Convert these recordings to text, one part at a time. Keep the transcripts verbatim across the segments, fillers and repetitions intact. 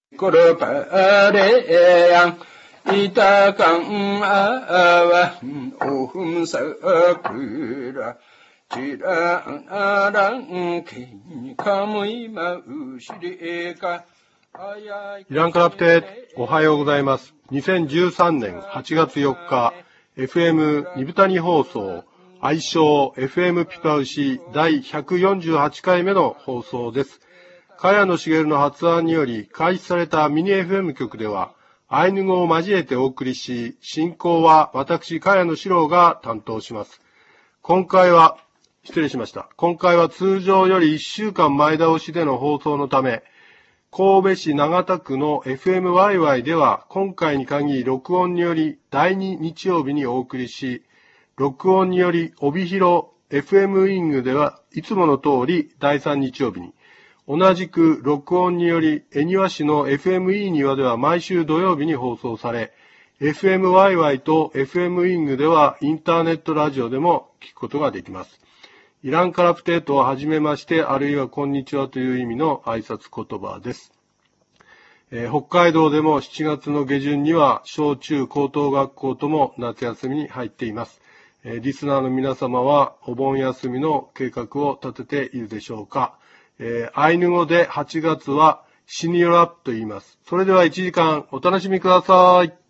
Koro pare yang ita kang awan ohum sakura chira arang kin kamui ma ushiri ka。 イランカラプテ、おはようございます。にせんじゅうさんねんはちがつよっか、エフエム 二部谷放送、愛称 エフエム ピパウシ第ひゃくよんじゅうはちかいめの放送です。茅野茂の発案により開始されたミニ エフエム 局では、アイヌ語を交えてお送りし、進行は私、茅野史郎が担当します。今回は、失礼しました。今回は通常よりいっしゅうかんまえ倒しでの放送のため、神戸市長田区の エフエムワイワイ では今回に限り録音によりだいに日曜日にお送りし、録音により帯広 エフエム ウィングではいつもの通りだいさん日曜日に、同じく録音により恵庭市の エフエムイー 庭では毎週土曜日に放送され、エフエムワイワイ と エフエム ウィングではインターネットラジオでも聞くことができます。イランカラプテートをはじめまして、あるいはこんにちはという意味の挨拶言葉です。えー、北海道でもしちがつの下旬には小中高等学校とも夏休みに入っています。えー、リスナーの皆様はお盆休みの計画を立てているでしょうか。えー、アイヌ語ではちがつはシニオラップと言います。それではいちじかんお楽しみください。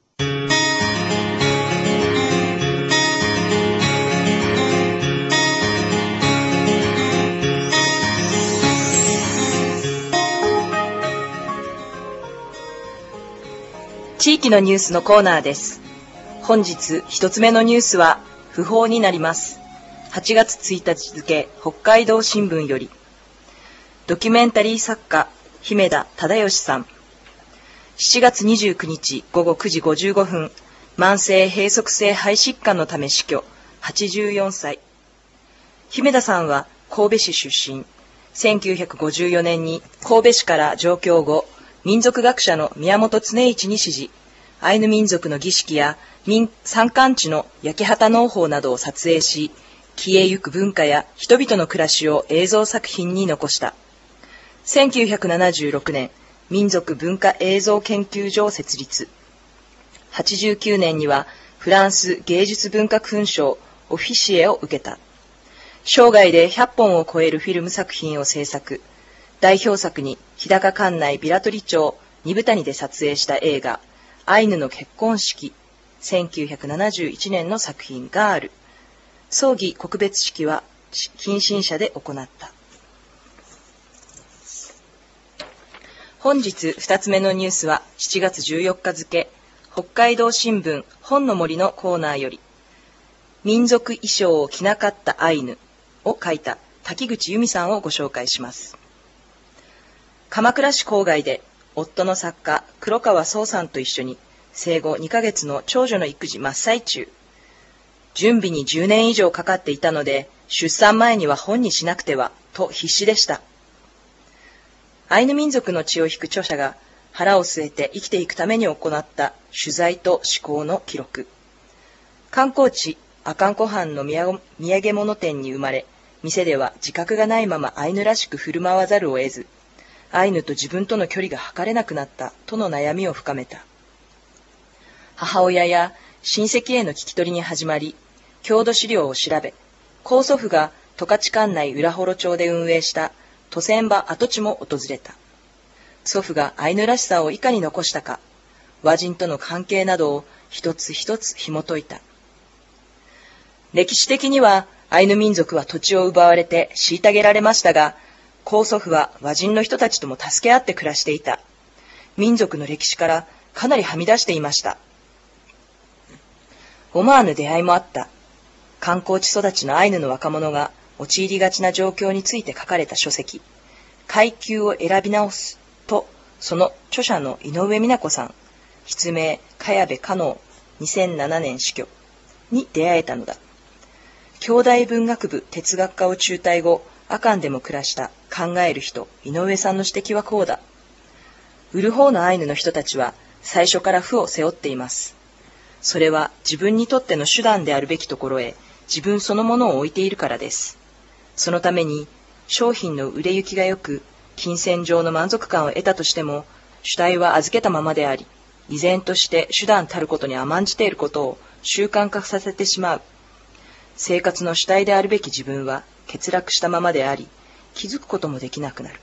地域のニュースのコーナーです。本日一つ目のニュースは訃報になります。はちがつついたち付、北海道新聞より、ドキュメンタリー作家姫田忠義さん、しちがつにじゅうくにちごごくじごじゅうごふん、慢性閉塞性肺疾患のため死去、はちじゅうよんさい。姫田さんは神戸市出身。せんきゅうひゃくごじゅうよねんに神戸市から上京後、民族学者の宮本恒一に師事、アイヌ民族の儀式や民山間地の焼き畑農法などを撮影し、消えゆく文化や人々の暮らしを映像作品に残した。せんきゅうひゃくななじゅうろくねん、民族文化映像研究所を設立。はちじゅうきゅうねんにはフランス芸術文化勲章オフィシエを受けた。生涯でひゃっぽんを超えるフィルム作品を制作。代表作に日高管内平取町二部谷で撮影した映画アイヌの結婚式、せんきゅうひゃくななじゅういちねんの作品がある。葬儀告別式は近親者で行った。本日二つ目のニュースはしちがつじゅうよっか付、北海道新聞本の森のコーナーより、民族衣装を着なかったアイヌを書いた滝口由美さんをご紹介します。鎌倉市郊外で夫の作家黒川壮さんと一緒に生後にかげつの長女の育児真っ最中。準備にじゅうねん以上かかっていたので、出産前には本にしなくてはと必死でした。アイヌ民族の血を引く著者が腹を据えて生きていくために行った取材と思考の記録。観光地阿寒湖畔の土産物店に生まれ、店では自覚がないままアイヌらしく振る舞わざるを得ず、アイヌと自分との距離が測れなくなったとの悩みを深めた。母親や親戚への聞き取りに始まり、郷土資料を調べ、高祖父が十勝管内浦幌町で運営した渡船場跡地も訪れた。祖父がアイヌらしさをいかに残したか、和人との関係などを一つ一つ紐解いた。歴史的にはアイヌ民族は土地を奪われて虐げられましたが、高祖父は和人の人たちとも助け合って暮らしていた。民族の歴史からかなりはみ出していました。思わぬ出会いもあった。観光地育ちのアイヌの若者が陥りがちな状況について書かれた書籍、階級を選び直すと、その著者の井上美奈子さん、筆名茅部加納、にせんななねん死去に出会えたのだ。兄弟文学部哲学科を中退後、阿寒でも暮らした考える人井上さんの指摘はこうだ。売る方のアイヌの人たちは最初から負を背負っています。それは自分にとっての手段であるべきところへ自分そのものを置いているからです。そのために商品の売れ行きが良く金銭上の満足感を得たとしても、 主体は預けたままであり、依然として手段たることに甘んじていることを習慣化させてしまう。生活の主体であるべき自分は欠落したままであり、気づくこともできなくなる。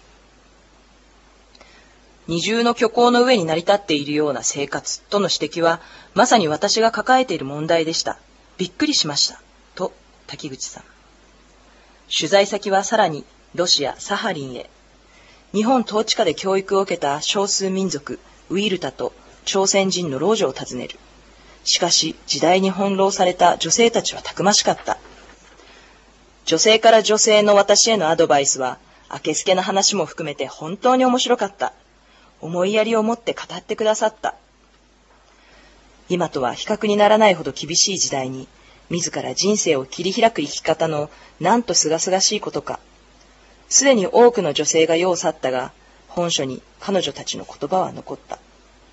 二重の虚構の上に成り立っているような生活との指摘は、まさに私が抱えている問題でした。びっくりしました。と、滝口さん。取材先はさらに、ロシア・サハリンへ。日本統治下で教育を受けた少数民族、ウイルタと朝鮮人の老女を訪ねる。しかし、時代に翻弄された女性たちはたくましかった。女性から女性の私へのアドバイスは、あけすけな話も含めて本当に面白かった。思いやりを持って語ってくださった。今とは比較にならないほど厳しい時代に、自ら人生を切り開く生き方のなんとすがすがしいことか。すでに多くの女性が世を去ったが、本書に彼女たちの言葉は残った。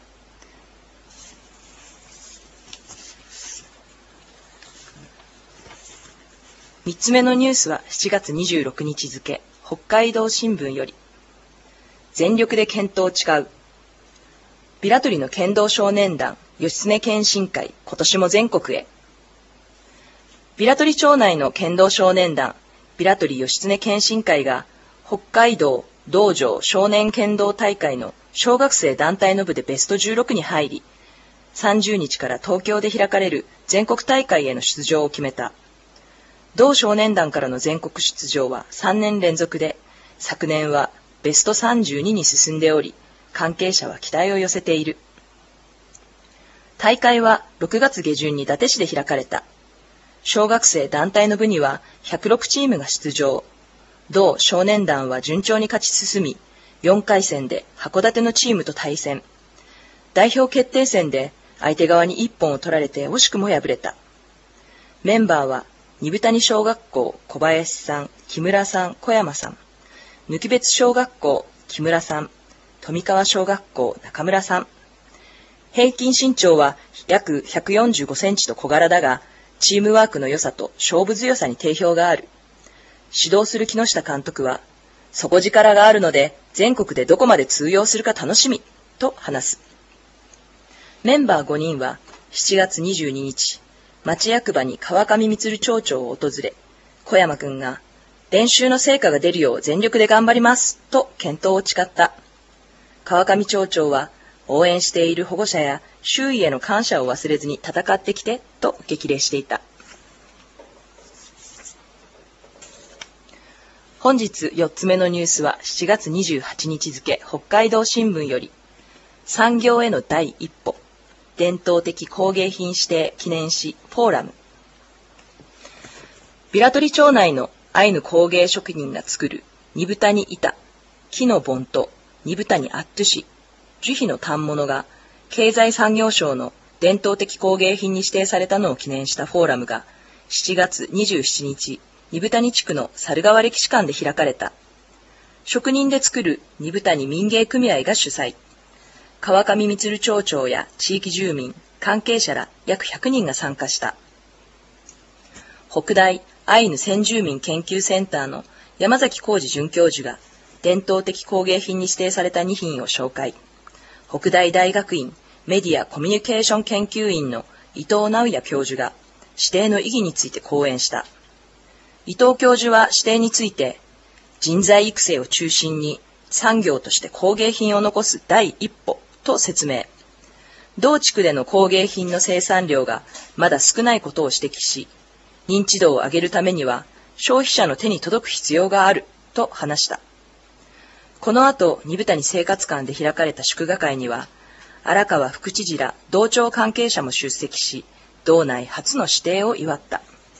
三つ目のニュースはしちがつにじゅうろくにち付、北海道新聞より。全力で剣闘誓う。ビラトリの剣道少年団、義経剣心会、今年も全国へ。ビラトリ町内の剣道少年団、ビラトリ義経剣心会が、北海道道場少年剣道大会の小学生団体の部でベストじゅうろくに入り、さんじゅうにちから東京で開かれる全国大会への出場を決めた。同少年団からの全国出場はさんねん連続で、昨年はベストさんじゅうにに進んでおり、関係者は期待を寄せている。大会はろくがつ下旬に伊達市で開かれた。小学生団体の部にはひゃくろくチームが出場。同少年団は順調に勝ち進み、よんかい戦で函館のチームと対戦。代表決定戦で相手側にいっぽんを取られて惜しくも敗れた。メンバーは、二部谷小学校小林さん、木村さん、小山さん。貫別小学校木村さん、富川小学校中村さん。平均身長は約ひゃくよんじゅうごセンチと小柄だが、チームワークの良さと勝負強さに定評がある。指導する木下監督は、底力があるので全国でどこまで通用するか楽しみ、と話す。メンバーごにんはしちがつにじゅうににち、町役場に川上充町長を訪れ、小山くんが、練習の成果が出るよう全力で頑張ります、と健闘を誓った。川上町長は、応援している保護者や周囲への感謝を忘れずに戦ってきて、と激励していた。本日よっつめのニュースはしちがつにじゅうはちにち付、北海道新聞より、産業への第一歩、伝統的工芸品指定記念誌フォーラム。ビラトリ町内のアイヌ工芸職人が作る二部谷板、木の盆と二部谷アットゥシ、樹皮の反物が経済産業省の伝統的工芸品に指定されたのを記念したフォーラムがしちがつにじゅうしちにち、二部谷地区の猿川歴史館で開かれた。職人で作る二部谷民芸組合が主催。川上充町長や地域住民、関係者ら約ひゃくにんが参加した。北大アイヌ先住民研究センターの山崎浩二准教授が伝統的工芸品に指定されたに品を紹介。北大大学院メディアコミュニケーション研究員の伊藤直也教授が指定の意義について講演した。伊藤教授は指定について、人材育成を中心に産業として工芸品を残す第一歩と説明。同地区での工芸品の生産量がまだ少ないことを指摘し、認知度を上げるためには消費者の手に届く必要があると話した。この後、二部谷生活館で開かれた祝賀会には、荒川副知事ら同庁関係者も出席し、道内初の指定を祝った。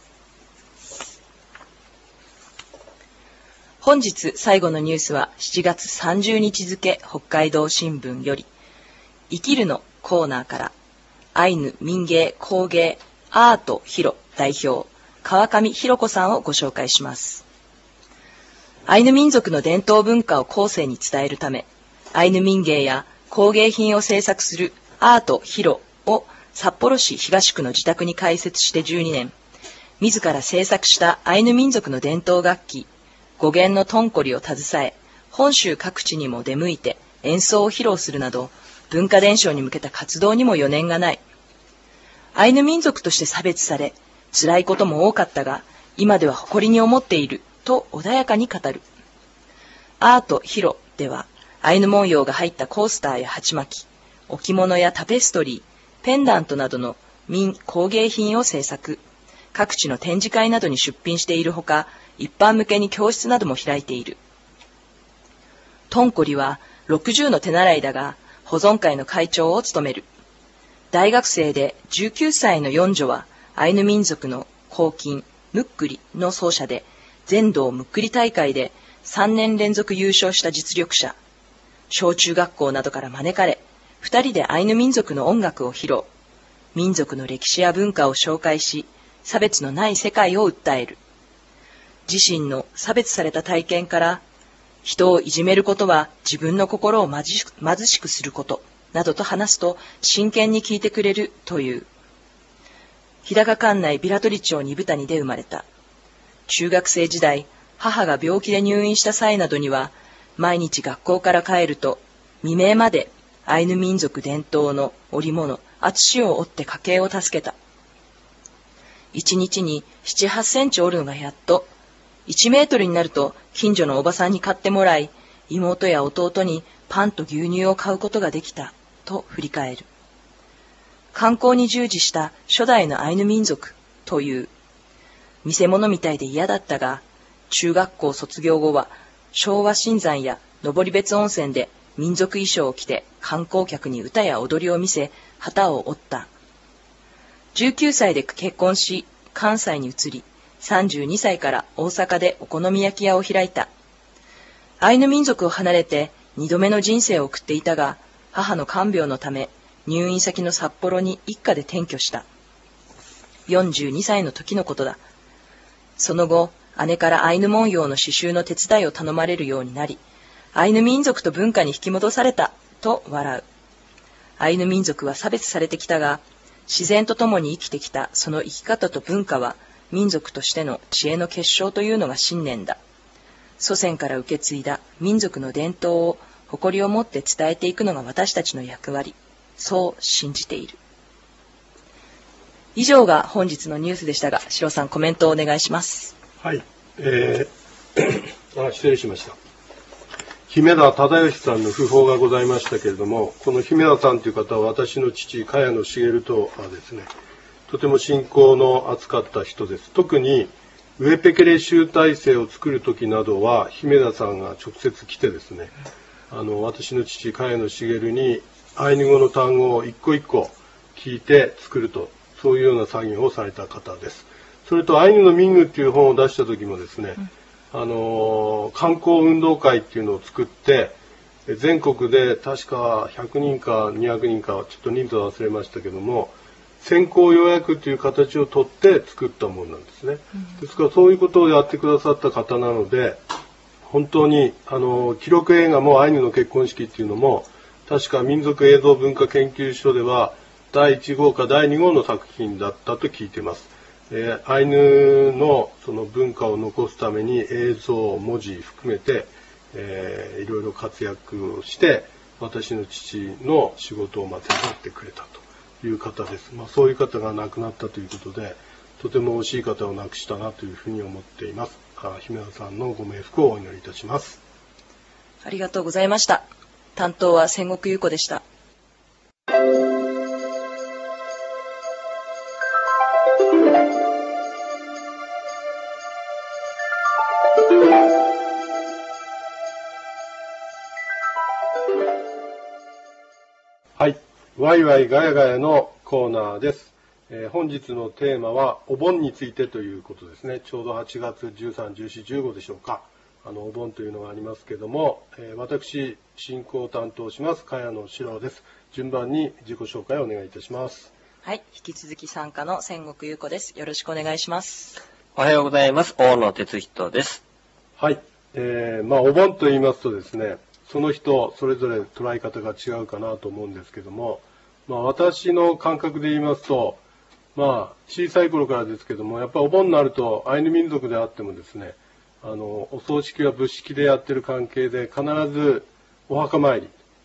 本日最後のニュースはしちがつさんじゅうにち付、北海道新聞より、生きるのコーナーから、アイヌ民芸工芸アートヒロ代表、川上弘子さんをご紹介します。アイヌ民族の伝統文化を後世に伝えるため、アイヌ民芸や工芸品を制作するアートヒロを札幌市東区の自宅に開設してじゅうにねん、自ら制作したアイヌ民族の伝統楽器、五弦のトンコリを携え、本州各地にも出向いて演奏を披露するなど、文化伝承に向けた活動にも余念がない。アイヌ民族として差別され、辛いことも多かったが、今では誇りに思っていると穏やかに語る。アートヒロでは、アイヌ文様が入ったコースターや鉢巻き、置物やタペストリー、ペンダントなどの民工芸品を制作、各地の展示会などに出品しているほか、一般向けに教室なども開いている。トンコリはろくじゅうの手習いだが、保存会の会長を務める。大学生でじゅうきゅうさいの四女は、アイヌ民族の黄金、ムックリの奏者で、全道ムックリ大会でさんねん連続優勝した実力者。小中学校などから招かれ、二人でアイヌ民族の音楽を披露。民族の歴史や文化を紹介し、差別のない世界を訴える。自身の差別された体験から、人をいじめることは自分の心を貧しく、貧しくすること、などと話すと真剣に聞いてくれるという。日高管内ビラトリ町二部谷で生まれた。中学生時代、母が病気で入院した際などには、毎日学校から帰ると、未明までアイヌ民族伝統の織物、厚紙を織って家計を助けた。一日に七八センチ織るのがやっと、一メートルになると近所のおばさんに買ってもらい、妹や弟にパンと牛乳を買うことができた、と振り返る。観光に従事した初代のアイヌ民族という、見せ物みたいで嫌だったが、中学校卒業後は昭和新山や登別温泉で民族衣装を着て観光客に歌や踊りを見せ、旗を折った。じゅうきゅうさいで結婚し、関西に移り、さんじゅうにさいから大阪でお好み焼き屋を開いた。アイヌ民族を離れて二度目の人生を送っていたが、母の看病のため入院先の札幌に一家で転居した。よんじゅうにさいの時のことだ。その後、姉からアイヌ文様の刺繍の手伝いを頼まれるようになり、アイヌ民族と文化に引き戻された、と笑う。アイヌ民族は差別されてきたが、自然と共に生きてきたその生き方と文化は、民族としての知恵の結晶というのが信念だ。祖先から受け継いだ民族の伝統を誇りを持って伝えていくのが私たちの役割。そう信じている。以上が本日のニュースでしたが、シロさんコメントをお願いします。 はい、えー、あ失礼しました。姫田忠義さんの訃報がございましたけれども、この姫田さんという方は私の父、茅野茂とはですね、とても信仰の厚かった人です。特にウエペケレ集大成を作る時などは姫田さんが直接来てですね、あの私の父、茅野茂にアイヌ語の単語を一個一個聞いて作ると、そういうような作業をされた方です。それとアイヌの民具っていう本を出した時もですね、うん、あの観光運動会っていうのを作って、全国で確かひゃくにんかにひゃくにんかちょっと人数忘れましたけども、先行予約という形をとって作ったものなんですね。うん、ですからそういうことをやってくださった方なので、本当にあの記録映画もアイヌの結婚式っていうのも確か民族映像文化研究所ではだいいち号かだいに号の作品だったと聞いています。えー、アイヌのその文化を残すために映像、文字含めて、えー、いろいろ活躍をして私の父の仕事をま手伝ってくれたという方です。まあ、そういう方が亡くなったということで、とても惜しい方を亡くしたなというふうに思っています。あ、姫田さんのご冥福をお祈りいたします。 ありがとうございました。担当は千石優子でした。 はい、ワイワイガヤガヤのコーナーです。えー、本日のテーマはお盆についてということですね。ちょうどはちがつじゅうさん、じゅうよん、じゅうごでしょうか。あのお盆というのがありますけども、えー、私進行を担当します茅野史郎です。順番に自己紹介をお願いいたします。 はい、引き続き参加の千石優子です。よろしくお願いします。 おはようございます。大野哲人です。 はい、えー、まあお盆と言いますとですね、その人それぞれ捉え方が違うかなと思うんですけども、まあ、私の感覚で言いますと、まあ小さい頃からですけども、やっぱりお盆になるとアイヌ民族であってもですね、あのお葬式は仏式でやってる関係で必ずお墓参り、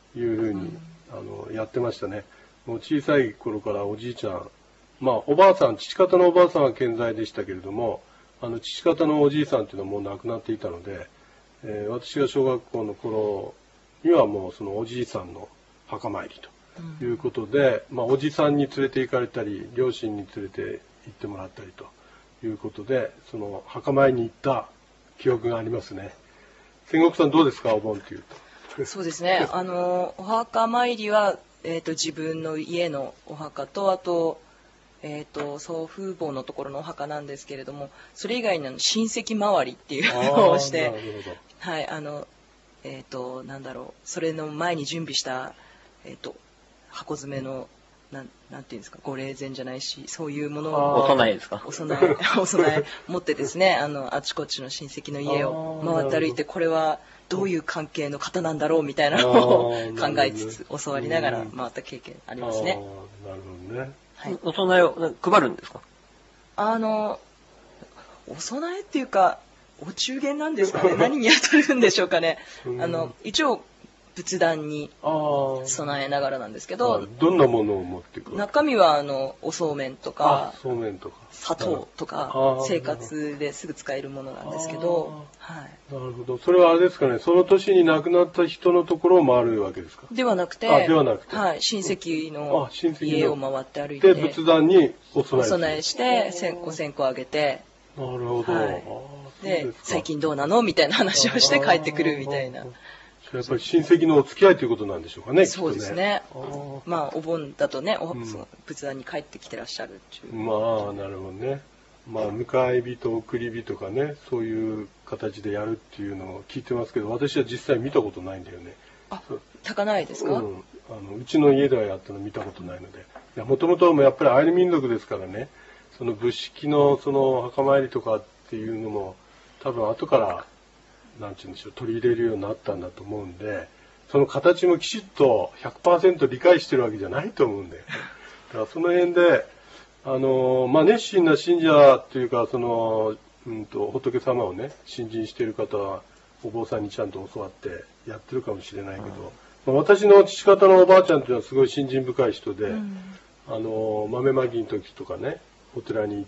いうふうに、あの、やってましたね。もう小さい頃からおじいちゃん、まあ、おばあさん、父方のおばあさんは健在でしたけれども、あの、父方のおじいさんっていうのはもう亡くなっていたので、えー、私が小学校の頃にはもうそのおじいさんの墓参りということで、うん、まあ、おじさんに連れて行かれたり、両親に連れて行ってもらったりということで、その墓参りに行った記憶がありますね。仙石さんどうですか、お盆っていうと。 そうですね。あの、お墓参りは、えっと、自分の家のお墓と、あと、えっと、祖父母のところのお墓なんですけれども、それ以外に親戚周りっていうのをして、はい、あの、えっと、なんだろう、それの前に準備した、えっと、箱詰めの、なん、なんていうんですか、ご霊前じゃないし、そういうものを。 お供えですか？ お供え、お供え持ってですね、あの、あちこちの親戚の家を回って歩いて、これはどういう関係の方なんだろうみたいなのを考えつつ、教わりながら回った経験ありますね。 なるほどね。 はい、 お供えを配るんですか？ あの、お供えっていうか、お中元なんですかね。何に当たるんでしょうかね。あの、一応、仏壇に備えながらなんですけど、 どんなものを持ってくる？ 中身はあのおそうめんとか、 そうめんとか砂糖とか、生活ですぐ使えるものなんですけど、はい。 なるほど。それはあれですかね、その年に亡くなった人のところを回るわけですか？ ではなくて、 あ、ではなくて、 はい、親戚の家を回って歩いて、 で、仏壇にお供えお供えして、お線香あげて、 なるほど。 はい、で、最近どうなのみたいな話をして帰ってくるみたいな。 やっぱり親戚のお付き合いということなんでしょうかね。 そうですね。まあお盆だとね、お、うん、仏壇に帰ってきてらっしゃるっていう。 まあなるほどね。まあ迎え火と送り火とかね、そういう形でやるっていうのを聞いてますけど、私は実際見たことないんだよね。 あ、炊かないですか？ うん。あのうちの家ではやったの見たことないので。いや、もともとやっぱりアイヌ民族ですからね、その仏式のその墓参りとかっていうのも多分後からなんて言うんでしょう、取り入れるようになったんだと思うんで、その形もきちっと ひゃくパーセント 理解してるわけじゃないと思うんで、だからその辺で、あの、まあ、熱心な信者というか、その、うんと、仏様をね、信心している方は、お坊さんにちゃんと教わってやってるかもしれないけど、まあ、私の父方のおばあちゃんというのはすごい信心深い人で、うん、あの、豆まきの時とかね、お寺に行って、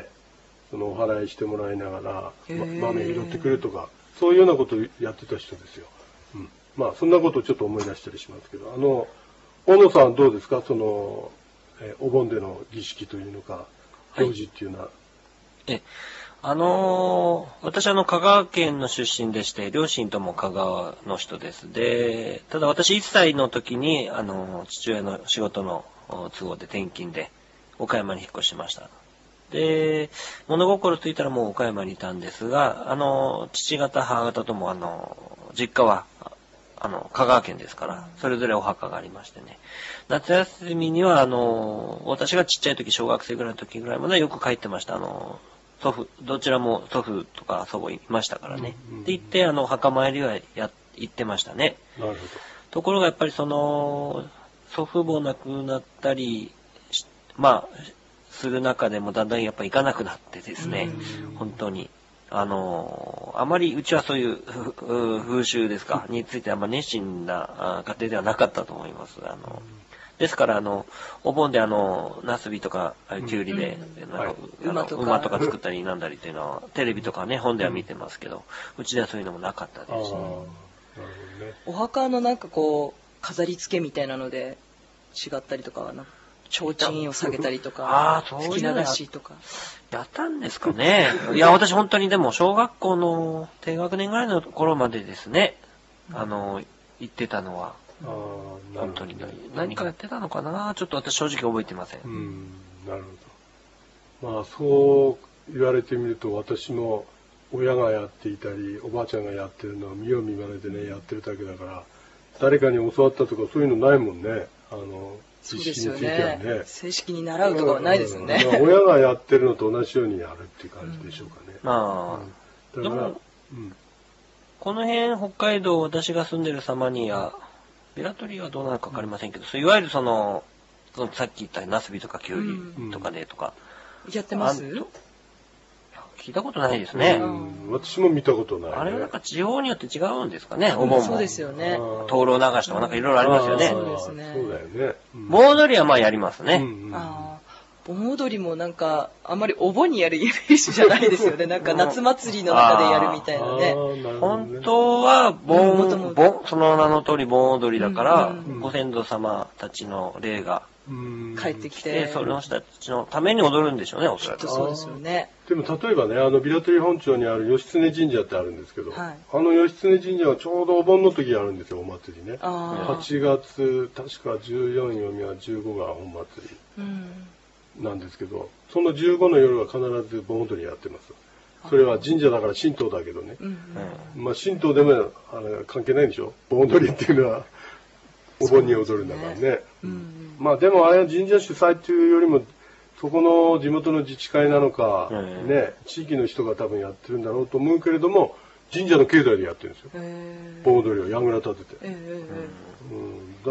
そのお祓いしてもらいながら、ま、豆拾ってくるとか、そういうようなことをやってた人ですよ。うん、まあそんなことをちょっと思い出したりしますけど、あの大野さんはどうですか、その、えお盆での儀式というのか行事っていうのは。はい、 えあのー、私はあの香川県の出身でして、両親とも香川の人です。で、ただ私いっさいの時にあの父親の仕事の都合で転勤で岡山に引っ越しました。で、物心ついたらもう岡山にいたんですが、あの、父方、母方とも、あの、実家は、あの、香川県ですから、それぞれお墓がありましてね。夏休みには、あの、私がちっちゃい時、小学生ぐらいの時ぐらいまでよく帰ってました。あの、祖父、どちらも祖父とか祖母いましたからね。で、行って、あの、墓参りはや、行ってましたね。 なるほど。 ところがやっぱりその、祖父母亡くなったり、まあ、する中でもだんだんやっぱ行かなくなってですね、本当に。あの、あまりうちはそういう風習ですか、についてあんま熱心な家庭ではなかったと思います。あの、ですから、あの、お盆であの、ナスビとか、キュウリで、馬とか作ったりなんだりっていうのは、テレビとかね、本では見てますけど、うちではそういうのもなかったですし、ね。 お墓のなんかこう、飾り付けみたいなので違ったりとかはな提灯を下げたりとか、吹き流しとか。 やったんですかね。いや、私本当にでも小学校の低学年ぐらいの頃までですね、あの、行ってたのは、本当に何かやってたのかな、ちょっと私正直覚えてません。 うん、なるほど。まあそう言われてみると、私も親がやっていたり、おばあちゃんがやってるのを見よう見まねでね、やってるだけだから、誰かに教わったとかそういうのないもんね。あのそうですよね。正式に習うとかはないですよね。 まあ、親がやってるのと同じようにやるっていう感じでしょうかね。 うん、まあ、うん、だから、うん、この辺北海道私が住んでる様にはベラトリーはどうなのか分かりませんけど、そういわゆるその、そのさっき言ったナスビとかキュウリとかでとか、 うん、やってます？ 聞いたことないですね。 うん、私も見たことない、ね。 あれはなんか地方によって違うんですかね、お盆も。 そうですよね。 灯籠流しとかなんかいろいろありますよね。 そうですね。 そうだよね。 うん、盆踊りはまあやりますね。 うんうん、あ盆踊りもなんかあんまりお盆にやるイメージじゃないですよね。なんか夏祭りの中でやるみたいなね。 本当は盆、うん、盆、その名の通り盆踊りだから、うんうん、ご先祖様たちの霊が帰ってきて、 その人たちのために踊るんでしょうね、おそらく。 そうですよね。 でも例えばね、あの平取本町にある義経神社ってあるんですけど、はい、あの義経神社はちょうどお盆の時やるんですよ、お祭りね。はちがつ、確かじゅうよん読みはじゅうごが本祭りなんですけど、そのじゅうごの夜は必ず盆踊りやってます。それは神社だから神道だけどね。うんうん、まあ神道でもあれ関係ないんでしょ、盆踊りっていうのは。お盆に踊るんだからね。ね、うん、まあでもあれは神社主催っていうよりもそこの地元の自治会なのか、うん、ね、地域の人が多分やってるんだろうと思うけれども、神社の境内でやってるんですよ。盆踊りを櫓立てて、うん、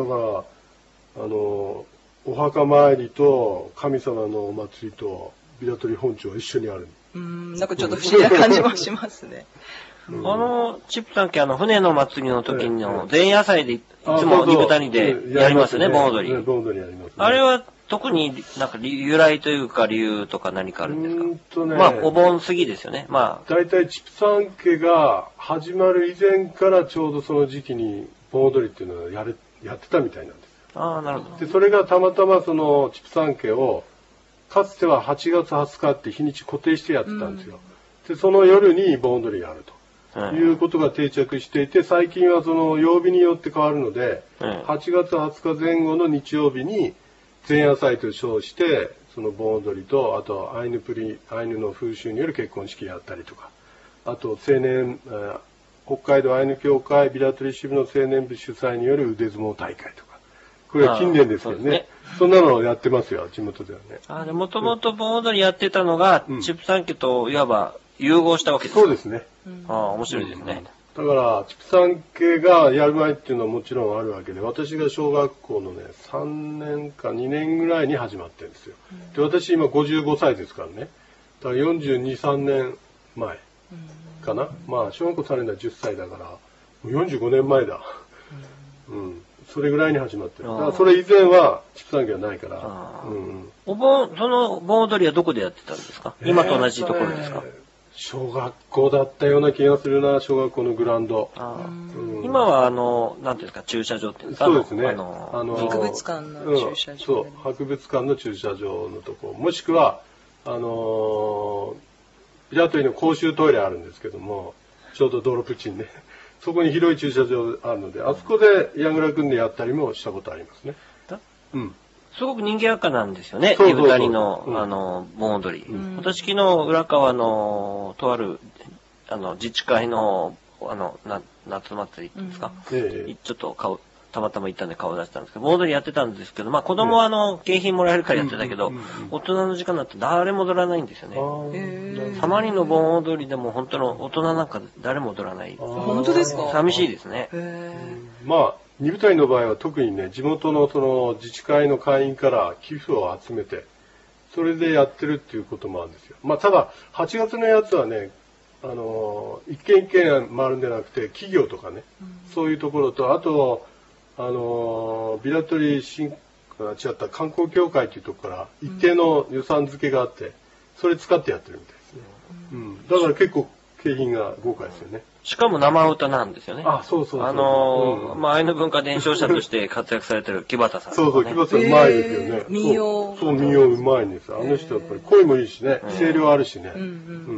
だからあのお墓参りと神様のお祭りと平取本町は一緒にある。 うん、なんかちょっと不思議な感じもしますね。 うん、あの、チップさんけあの、船の祭りの時の前夜祭でいつも二豚にでやりますよね、盆踊り。 盆踊りやりますね。 あれは特になんか由来というか理由とか何かあるんですか？うんとね、まあ、お盆過ぎですよね。まあ。 大体チップさん家が始まる以前からちょうどその時期に盆踊りっていうのをやれ、やってたみたいなんです。 ああ、なるほど。 で、それがたまたまそのチップさん家を、かつてははちがつはつかって日にち固定してやってたんですよ。うん、で、その夜に盆踊りがあると。いうことが定着していて、最近はその曜日によって変わるので、はちがつはつか前後の日曜日に前夜祭と称してその盆踊りと、あとアイヌプリアイヌの風習による結婚式やったりとか、あと青年北海道アイヌ協会平取支部の青年部主催による腕相撲大会とか、これは近年ですよね。ね、そんなのをやってますよ、地元ではね。 あ、もともと盆踊りやってたのが、うん、チップさん家といわば融合したわけですか？ そうですね。 ああ、面白いですね。 だから、チップさん家がやる前っていうのはもちろんあるわけで、私が小学校のね、さんねんかにねんぐらいに始まってるんですよ。で、私今ごじゅうごさいですからね。だからよんじゅうに、さんねんまえかな。まあ、小学校さんねんだじゅっさいだから、もうよんじゅうごねんまえだ。うん。それぐらいに始まってる。だからそれ以前はチップさん家はないから。うん、 お盆、その盆踊りはどこでやってたんですか？今と同じところですか？えー小学校だったような気がするな、小学校のグラウンド。 うん、今はあの、なんていうんですか、駐車場っていうんですか？ そうですね。 あの、 あの博物館の駐車場、うん。 そう、博物館の駐車場のとこ。もしくは、あのー、平取の公衆トイレあるんですけども、ちょうど道路プチンね。そこに広い駐車場あるので、あそこで矢倉組んでやったりもしたことありますね。 うん。すごく人気あかなんですよね。二豚の、あの、盆踊り。うん、私昨日、浦川の、とある、あの、自治会の、あの、な夏祭りですか、うん、ちょっと顔、たまたま行ったんで顔出したんですけど、盆踊りやってたんですけど、まあ子供はあの、景品もらえるからやってたけど、大人の時間になって誰も踊らないんですよね。たまにの盆踊りでも本当の大人なんか誰も踊らない。 本当ですか？ 寂しいですね。 まあ、二部隊の場合は特にね、地元のその自治会の会員から寄付を集めて、それでやってるっていうこともあるんですよ。まあ、ただ、はちがつのやつはね、あの、一軒一軒回るんじゃなくて、企業とかね、うん、そういうところと、あと、あの、平取新、違った観光協会というところから一定の予算付けがあって、それ使ってやってるみたいですね。うん。だから結構景品が豪華ですよね。 しかも生歌なんですよね。 あ、そうそうそう。 あのー、うん、まあ、アイヌ文化伝承者として活躍されてる木幡さん、ね。 そうそう、木幡さんうまいですよね。 えー、民謡。 そう、民謡うまいんです。あの人やっぱり声もいいしね、声量あるしね。うん、うん。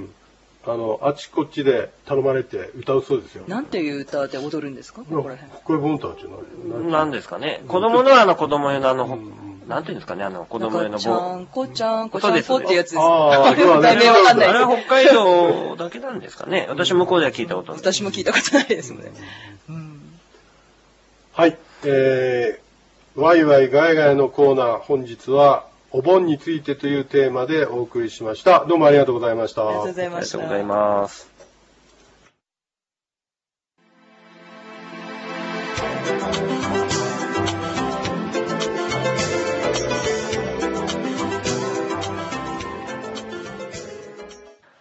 あの、あちこっちで頼まれて歌うそうですよ。 なんていう歌で踊るんですか？ここら辺。 これボンターっていうのなんですかね。子供のあの子供用のあの、うんなんていうんですかね、あの、子供用の棒。 ちゃんこちゃんこちゃんこってやつです。 ああ、 題名わかんない。 あれは北海道だけなんですかね。私向こうでは聞いたことない。 私も聞いたことないですね。うん、 はい。えー、ワイワイガヤガヤのコーナー、本日はお盆についてというテーマでお送りしました。どうもありがとうございました。 ありがとうございました。 ありがとうございます。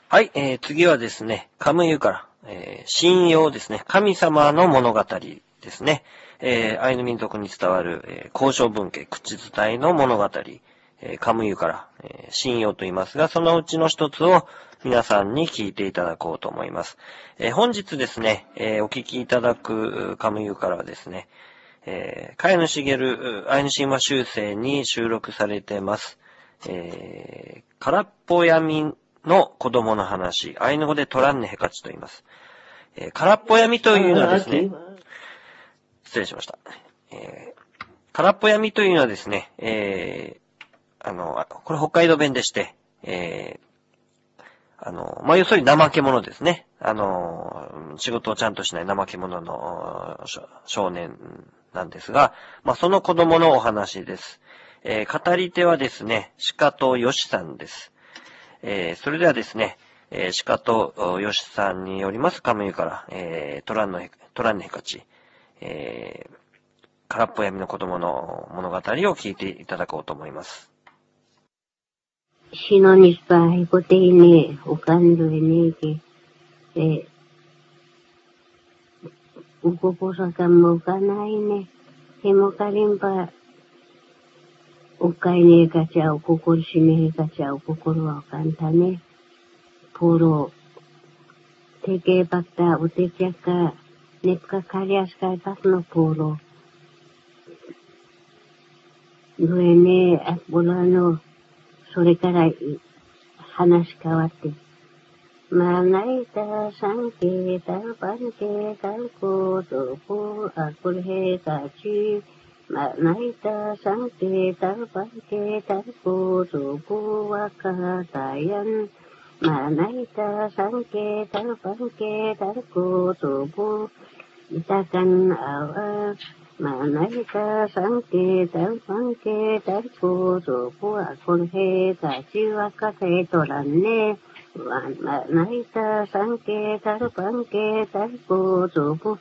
はい、えー、次はですね、カムイから、えー、神謡ですね、神様の物語ですね、えー、アイヌ民族に伝わる、えー、交渉文系、口伝えの物語、えー、カムイから、えー、神謡と言いますが、そのうちの一つを皆さんに聞いていただこうと思います。えー、本日ですね、えー、お聞きいただくカムイからはですね、えー、茅野茂アイヌ神話修正に収録されています。えー、空っぽ闇の子供の話、アイヌ語でトランネヘカチと言います。えー、空っぽ闇というのはですね、失礼しました。えー、空っぽ闇というのはですね、えー、あの、これ北海道弁でして、えー、あの、まあ、要するに怠け者ですね。あの、仕事をちゃんとしない怠け者の少年なんですが、まあ、その子供のお話です。えー、語り手はですね、鹿とよしさんです。えー、それではですね、えー、鹿とよしさんによりますカムイから、えー、トランのヘ、トランネヘカチ、えー、空っぽ闇の子供の物語を聞いていただこうと思います。 シノニスパイコテイネ、オカンドエネケ、え、ウコポサカモカナイネ、ヘモカリンパ、オカイネカチャオココルシネヘカチャオココルワカンタネ、ポロ、テケバクタ、ウテチャカ、ネプカカリアスカイパスのポロ、ドエネ、アボラの、それから話変わって。マナイタサンケタルパンケタルコトコアクルヘカチ。マナイタサンケタルパンケタルコトコワカタヤン。マナイタサンケタルパンケタルコトコイタカンアワ。マナイタサンケタルパンケタルコトコアクルヘカチワカテトランネ。マナイタサンケタルパンケタルコトコ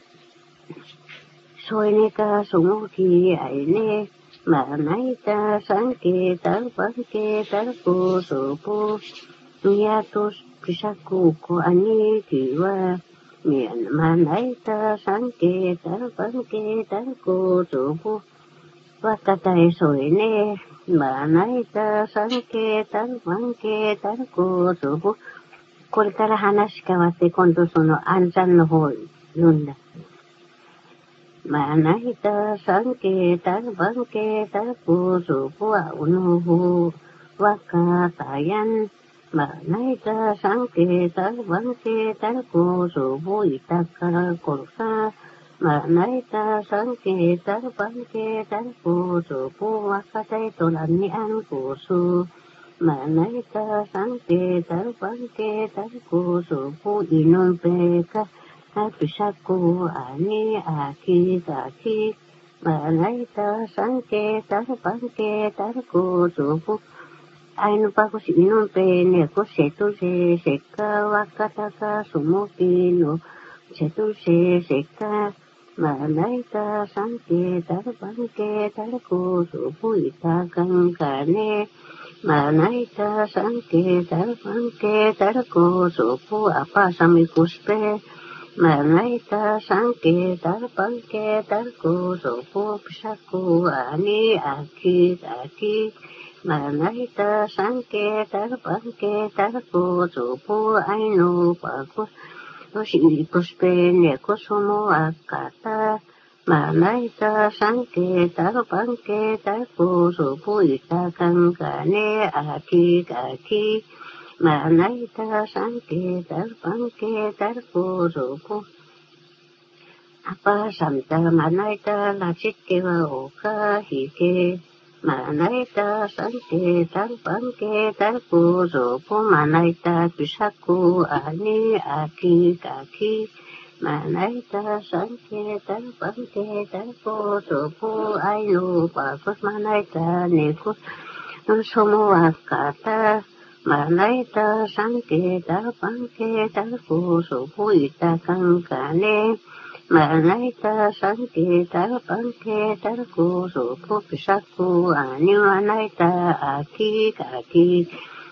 ソイネカソモキアイネ。マナイタサンケタルパンケタルコトコミヤトスピサココアニキワ。マナイタサンケタルパンケタルコトコワカタエソイネ。マナイタサンケタルパンケタルコトコこれから話変わって今度その暗算の方読んだ。マナイタサンケタルパンケタルコトコワウノホワカタヤン。マナイタサンケタルパンケタルコトコイタカコルカ。マナイタサンケタルパンケタルコトコワカタイトランニアンコソ。マナイタサンケタルパンケタルコトコイノンペカ。アピサコアニアキタキ。マナイタサンケタルパンケタルコトコアイヌパコシイノンペネコセトセセカワカタカソモキノセトセセカ。マナイタサンケタルパンケタルコトコイタカンカネ。マナイタサンケタルパンケタルコトコアパサミコスペ。マナイタサンケタルパンケタルコトコピサコアニアキタキ。マナイタサンケタルパンケタルコトコアイノパコヨシニコスペネコソモアカタ。マナイタサンケタルパンケタルコトコイタカンカネアキカキ。マナイタサンケタルパンケタルコトコアパサンタマナイタラチケワオカヒケ。マナイタサンケタルパンケタルコトコマナイタピサコアニアキカキ。マナイタサンケタルパンケタルコトコアイノパコスマナイタネコソモワカタ。マナイタサンケタルパンケタルコトコイタカンカネ。マナイタサンケタルパンケタルコトコピサコアニマナイタアキカキ。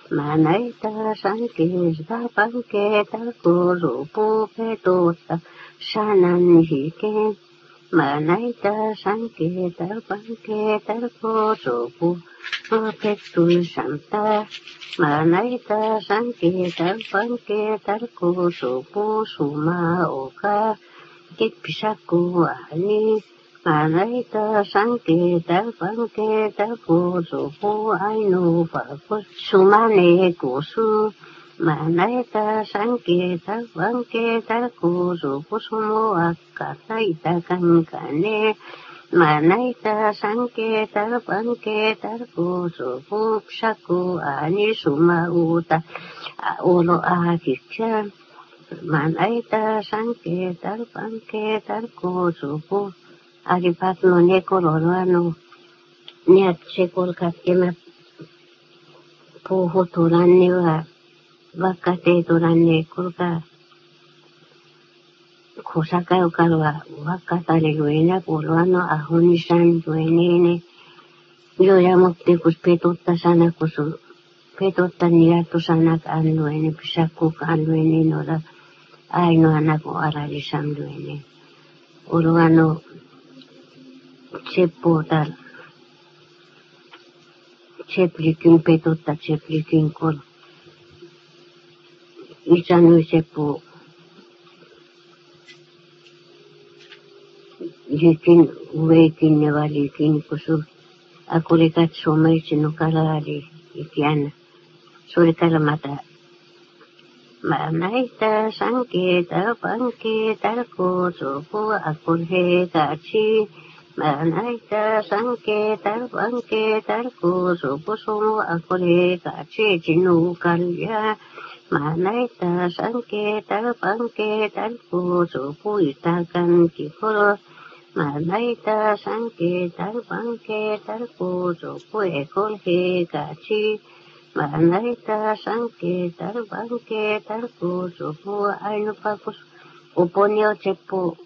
Manaita sankirta panketa kurupu petota shanan hike. Manaita sankirta panketa kurupu petu shanta. Manaita sankirta panketa kurupu suma oka. Kipishaku ani. Manaita sanketa panketa kurupu ainu pakus sumane kusu. Manaita sanketa panketa kurupu sumu akataita kankane. Manaita sanketa panketa kurupu pshaku ani suma uta ulo akikya. Manaita sanketa panketa kurupu Aripat no ne koloro ano niat sekol katkema puhu turanne wa wakate turanne kolka kusaka ukalwa wakatare luena polo ano ahunisan luenene yo ya mokte kus petotta sana kusu petotta niatu sana kan luene pisaku kan luene nora aino anak o aralisan luene olo ano Seppo tal. Seplikin petutta seplikin kol. Isanu seppo. Likin uweikin ne valikin kusu. Akuli katsomai sinu kalali ikiana. Suri kalamata. Manaita sanketa panketa kusupu akul he kachi. Manaita sanketa panketa kusupu sumu akule kachi jinu kalya. Manaita sanketa panketa kusupu itakan kikoro. Manaita sanketa panketa kusupu ekol he kachi. Manaita sanketa panketa kusupu ainu pakus. Uponio cepu.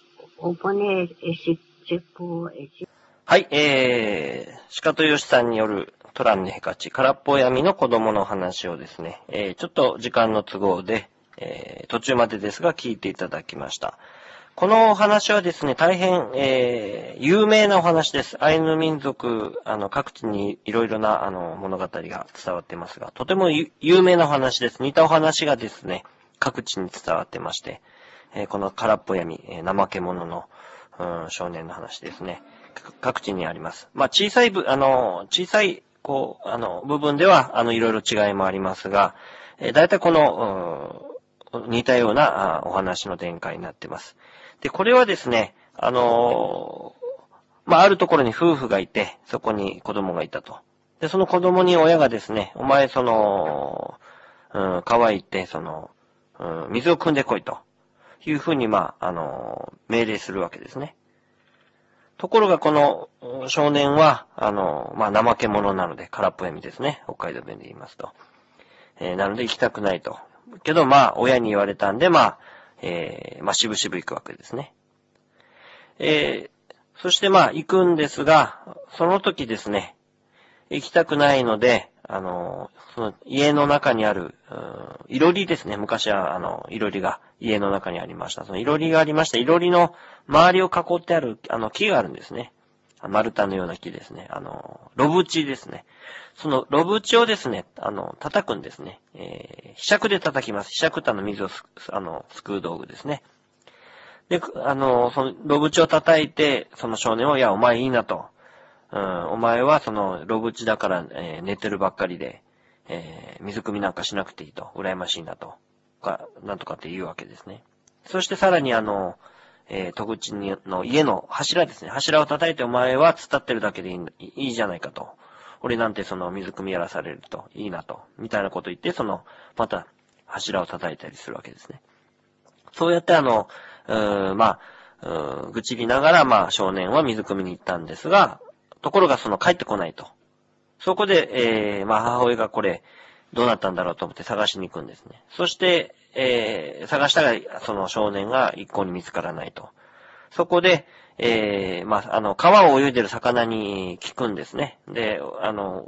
Upone esik. はい、えー、鹿戸義さんによるトランネヘカチ、空っぽ闇の子供の話をですね、えー、ちょっと時間の都合で、えー、途中までですが聞いていただきました。このお話はですね、大変、えー、有名なお話です。アイヌ民族、あの、各地にいろいろな、あの、物語が伝わっていますが、とても有名なお話です。似たお話がですね、各地に伝わってまして、えー、この空っぽ闇、えー、怠け者の、うん、少年の話ですね。各地にあります。まあ、小さい部、あの、小さい、こう、あの、部分では、あの、いろいろ違いもありますが、えー、大体この、うん、似たようなあお話の展開になっています。で、これはですね、あのー、まあ、あるところに夫婦がいて、そこに子供がいたと。で、その子供に親がですね、お前、その、うん、川行って、その、うん、水を汲んでこいと。いうふうに、まあ、あの、命令するわけですね。ところが、この少年は、あの、まあ、怠け者なので、空っぽ闇ですね。北海道弁で言いますと。えー、なので行きたくないと。けど、まあ、親に言われたんで、まあ、えー、まあ、しぶしぶ行くわけですね。えー、そして、まあ、行くんですが、その時ですね、行きたくないので、あの、その家の中にある、うん、いろりですね。昔は、あの、いろりが家の中にありました。そのいろりがありました。いろりの周りを囲ってある、あの、木があるんですね。丸太のような木ですね。あの、ロブチですね。そのロブチをですね、あの、叩くんですね。えー、ひしゃくで叩きます。ひしゃくってあの、水をす、あの、すくう道具ですね。で、あの、その、ロブチを叩いて、その少年は、いや、お前いいなと。うん、お前はその、ロブチだから、えー、寝てるばっかりで、えー、水汲みなんかしなくていいと。羨ましいなと。か、なんとかって言うわけですね。そしてさらにあの、えー、戸口の家の柱ですね。柱を叩いてお前は突っ立ってるだけでいい、いいじゃないかと。俺なんてその水汲みやらされるといいなと。みたいなこと言って、その、また柱を叩いたりするわけですね。そうやってあの、うーん、まあ、うーん、愚痴りながら、まあ少年は水汲みに行ったんですが、ところがその帰ってこないと。そこで、えー、まあ母親がこれ、どうなったんだろうと思って探しに行くんですね。そして、えー、探したら、その少年が一向に見つからないと。そこで、えー、まあ、あの、川を泳いでる魚に聞くんですね。で、あの、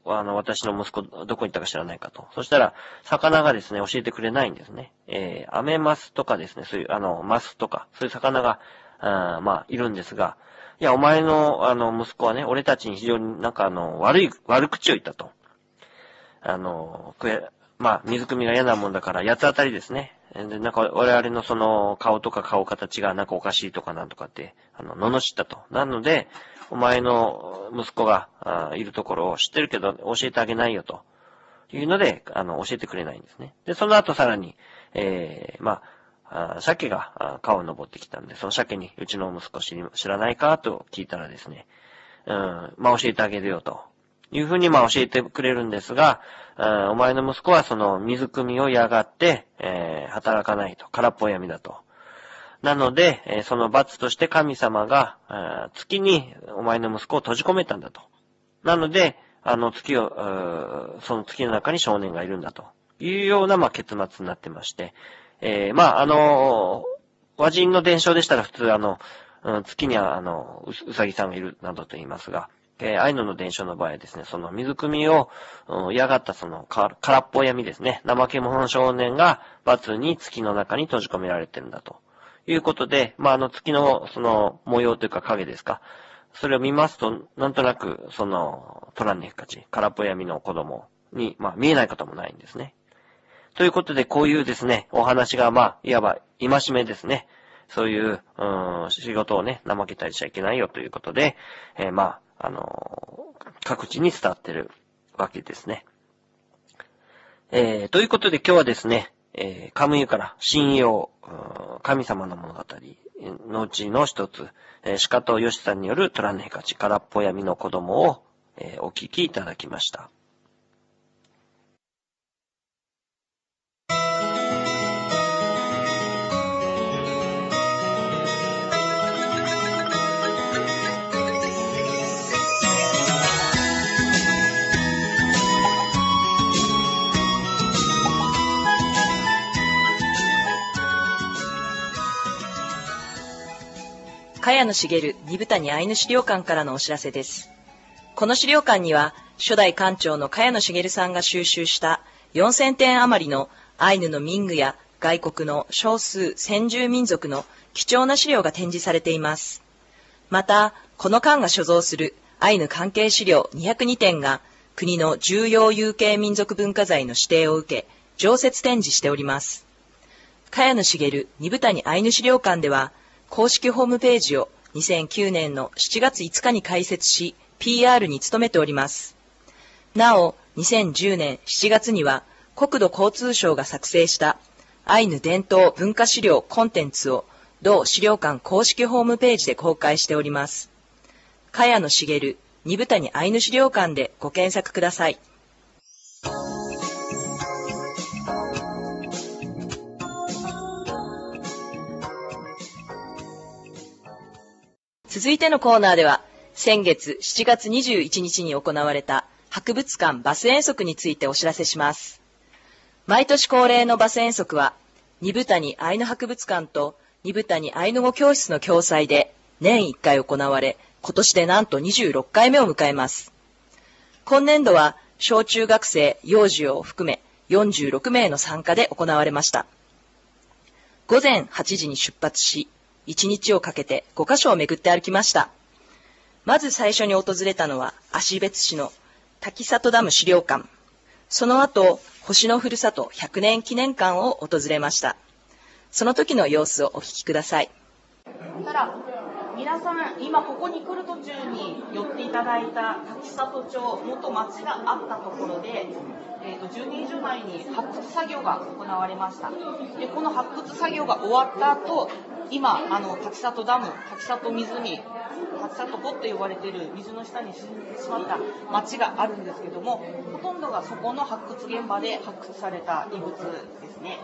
あの、私の息子、どこ行ったか知らないかと。そしたら、魚がですね、教えてくれないんですね。えー、アメマスとかですね、そういう、あの、マスとか、そういう魚が、あまあ、いるんですが、いや、お前の、あの、息子はね、俺たちに非常になんかあの、悪い、悪口を言ったと。あの、くえ、まあ、水汲みが嫌なもんだから、八つ当たりですね。で、なんか、我々のその、顔とか顔形がなんかおかしいとかなんとかって、あの、罵ったと。なので、お前の息子があいるところを知ってるけど教えてあげないよというので、あの、教えてくれないんですね。で、その後さらに、えー、まあ、あ鮭が川を登ってきたんで、その鮭にうちの息子知り知らないかと聞いたらですね、うん、まあ教えてあげるよというふうにまあ教えてくれるんですが、あお前の息子はその水汲みを嫌がって、えー、働かないと。空っぽ闇だと。なので、えー、その罰として神様が、月にお前の息子を閉じ込めたんだと。なので、あの月を、その月の中に少年がいるんだというような、まあ、結末になってまして、えー、まあ、あのー、和人の伝承でしたら普通、あの、うん、月には、あの、う、うさぎさんがいるなどと言いますが、えー、アイヌの伝承の場合はですね、その水汲みを、うん、嫌がったその、か空っぽ闇ですね、怠け者の少年が罰に月の中に閉じ込められてるんだと。いうことで、まあ、あの月のその模様というか影ですか。それを見ますと、なんとなく、その、トランネフカチ、空っぽ闇の子供に、まあ、見えないこともないんですね。ということで、こういうですね、お話が、まあ、いわば、戒めですね。そういう、うーん、仕事をね、怠けたりしちゃいけないよということで、えー、まあ、あのー、各地に伝わってるわけですね。えー、ということで、今日はですね、えー、カムイから神謡、神様の物語のうちの一つ、えー、鹿とヨシさんによるトランネカチ、空っぽ闇の子供を、えー、お聞きいただきました。 茅野茂二部谷アイヌ資料館からのお知らせです。この資料館には、初代館長の茅野茂さんが収集したよんせんてん余りのアイヌの民具や外国の少数先住民族の貴重な資料が展示されています。また、この館が所蔵するアイヌ関係資料にひゃくにてんが国の重要有形民族文化財の指定を受け、常設展示しております。茅野茂二部谷アイヌ資料館では、公式ホームページをにせんきゅうねんのしちがついつかに開設し、ピーアール に努めております。なお、にせんじゅうねんしちがつには、国土交通省が作成したアイヌ伝統文化資料コンテンツを同資料館公式ホームページで公開しております。茅野茂二部谷アイヌ資料館でご検索ください。続いてのコーナーでは、先月しちがつにじゅういちにちに行われた博物館バス遠足についてお知らせします。毎年恒例のバス遠足は、二部谷アイヌ博物館と二部谷アイヌ語教室の共催で年いっかい行われ、今年でなんとにじゅうろっかいめを迎えます。今年度は小中学生、幼児を含めよんじゅうろくめいの参加で行われました。午前はちじに出発し、いちにちをかけてごかしょを巡って歩きました。まず最初に訪れたのは芦別市の滝里ダム資料館。その後、星のふるさとひゃくねん記念館を訪れました。その時の様子をお聞きください。 ただ皆さん、今ここに来る途中に寄っていただいた滝里町、元町があったところで、えー、とじゅうねん以上前に発掘作業が行われました。でこの発掘作業が終わった後、今あの滝里ダム、滝里湖、滝里湖って呼ばれている水の下に沈んでしまった町があるんですけども、ほとんどがそこの発掘現場で発掘された遺物ですね。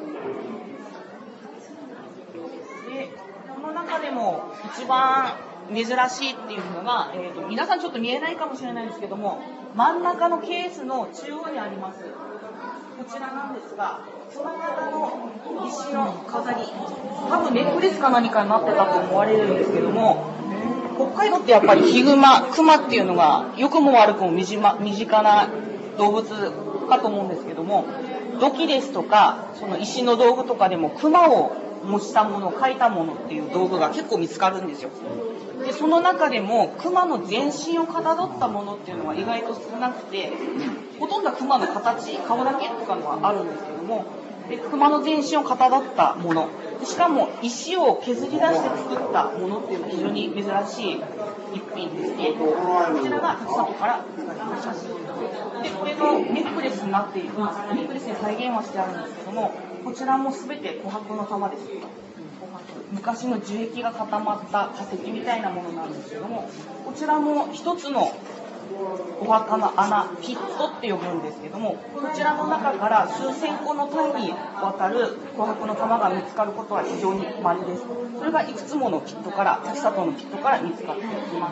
でこの中でも一番珍しいっていうのが、えー、と皆さんちょっと見えないかもしれないんですけども、真ん中のケースの中央にありますこちらなんですが、その方の石の飾り、多分ネックレスか何かになってたと思われるんですけども、 北海道ってやっぱりヒグマ、クマっていうのが良くも悪くも身近身近な動物かと思うんですけども、土器ですとかその石の道具とかでもクマを模したもの、描いたものっていう道具が結構見つかるんですよ。でその中でもクマの全身をかたどったものっていうのは意外と少なくて、ほとんどはクマの形、顔だけとかのはあるんですけども、でクマの全身をかたどったもの、しかも石を削り出して作ったものっていうのは非常に珍しい一品ですね。こちらが滝里から使われました。でこれがネックレスになっている、ネックレスに再現はしてあるんですけども、こちらも全て琥珀の玉です。昔の樹液が固まった化石みたいなものなんですけども、こちらも一つのお墓の穴、ピットって呼ぶんですけども、こちらの中から数千個の単位にわたる琥珀の玉が見つかることは非常に稀です。それがいくつものピットから、滝里のピットから見つかっています。